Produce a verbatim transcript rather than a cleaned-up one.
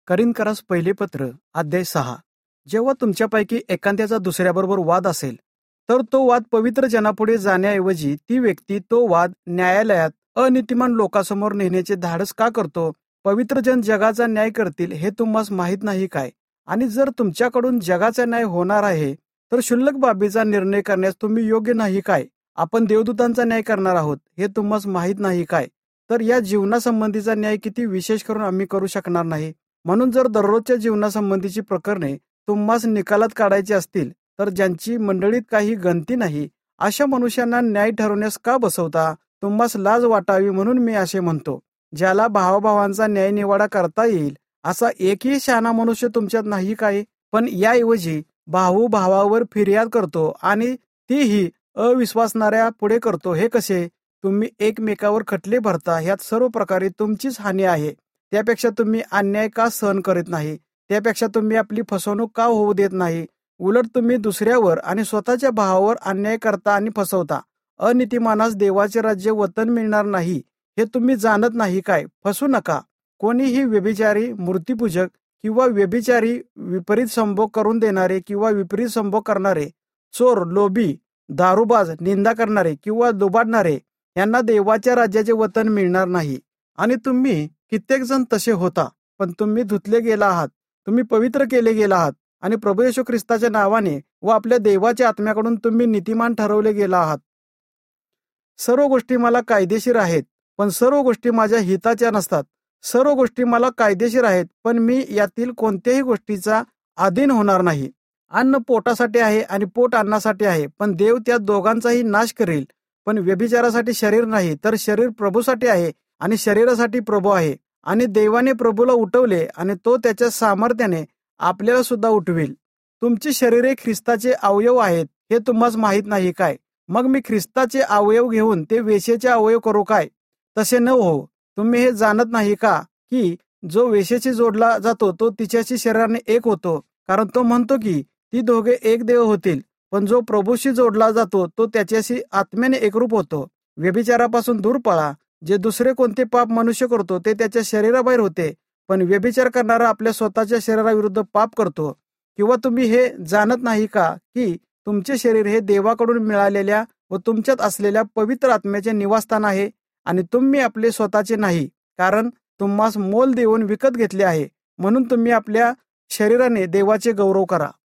करिन्थकरास पहिले पत्र अध्याय सहा. जेव्हा तुमच्यापैकी एखाद्याचा दुसऱ्याबरोबर वाद असेल तर तो वाद पवित्र जनापुढे जाण्याऐवजी ती व्यक्ती तो वाद न्यायालयात अनीतिमान लोकांसमोर नेण्याचे धाडस का करतो? पवित्र जन जगाचा न्याय करतील हे तुम्हास माहीत नाही काय? आणि जर तुमच्याकडून जगाचा न्याय होणार आहे तर क्षुल्लक बाबीचा निर्णय करण्यास तुम्ही योग्य नाही काय? आपण देवदूतांचा न्याय करणार आहोत हे तुम्हास माहीत नाही काय? तर या जीवनासंबंधीचा न्याय किती विशेष करून आम्ही करू शकणार नाही. म्हणून जर दररोजच्या जीवनासंबंधीची प्रकरणे तुम्हास निकालात काढायची असतील तर ज्यांची मंडळीत काही गणती नाही अशा मनुष्यांना न्याय ठरवण्यास का बसवता? तुम्हास लाज वाटावी म्हणून मी असे म्हणतो. ज्याला भावाभावांचा न्याय निवाडा करता येईल असा एकही शहाणा मनुष्य तुमच्यात नाही काय? पण याऐवजी भाऊ भावावर फिर्याद करतो आणि तीही अविश्वासणाऱ्या पुढे करतो. हे कसे? तुम्ही एकमेकावर खटले भरता, ह्यात सर्व प्रकारे तुमचीच हानी आहे. त्यापेक्षा तुम्ही अन्याय का सहन करीत नाही? त्यापेक्षा तुम्ही आपली फसवणूक का होऊ देत नाही? उलट तुम्ही दुसऱ्यावर आणि स्वतःच्या भावावर अन्याय करता आणि फसवता. अनीतिमानास देवाचे राज्य वतन मिळणार नाही हे तुम्ही जाणत नाही काय? फसू नका. कोणीही व्यभिचारी, मूर्तीपूजक किंवा व्यभिचारी, विपरीत संभोग करून देणारे किंवा विपरीत संभोग करणारे, चोर, लोभी, दारूबाज, निंदा करणारे किंवा लुबाडणारे यांना देवाच्या राज्याचे वतन मिळणार नाही. आणि तुम्ही कित्येक जण तसे होता, पण तुम्ही धुतले गेला आहात, तुम्ही पवित्र केले गेला आहात आणि प्रभू येशू ख्रिस्ताच्या नावाने व आपल्या देवाच्या आत्म्याकडून तुम्ही नीतिमान ठरवले गेला आहात. सर्व गोष्टी मला कायदेशीर आहेत, पण सर्व गोष्टी माझ्या हिताच्या नसतात. सर्व गोष्टी मला कायदेशीर आहेत, पण मी यातील कोणत्याही गोष्टीचा अधीन होणार नाही. अन्न पोटासाठी आहे आणि पोट अन्नासाठी आहे, पण देव त्या दोघांचाही नाश करेल. पण व्यभिचारासाठी शरीर नाही, तर शरीर प्रभूसाठी आहे आणि शरीरासाठी प्रभू आहे. आणि देवाने प्रभूला उठवले आणि तो त्याच्या सामर्थ्याने आपल्याला सुद्धा उठवेल. तुमची शरीरे ख्रिस्ताचे अवयव आहेत हे तुम्हास माहीत नाही काय? मग मी ख्रिस्ताचे अवयव घेऊन ते वेश्येचे अवयव करू काय? तसे न हो. तुम्ही हे जाणत नाही का की जो वेश्येशी जोडला जातो तो तिच्याशी शरीराने एक होतो, कारण तो म्हणतो की ती दोघे एक देव होतील. पण जो प्रभूशी जोडला जातो तो त्याच्याशी आत्म्याने एकरूप होतो. व्यभिचारापासून दूर पळा. जे दुसरे कोणते पाप मनुष्य करतो ते त्याच्या शरीराबाहेर होते, पण व्यभिचार करणारा आपल्या स्वतःच्या शरीराविरुद्ध पाप करतो. किंवा तुम्ही हे जाणत नाही का की तुमचे शरीर हे देवाकडून मिळालेल्या व तुमच्यात असलेल्या पवित्र आत्म्याचे निवासस्थान आहे आणि तुम्ही आपले स्वतःचे नाही, कारण तुम्हास मोल देऊन विकत घेतले आहे. म्हणून तुम्ही आपल्या शरीराने देवाचे गौरव करा.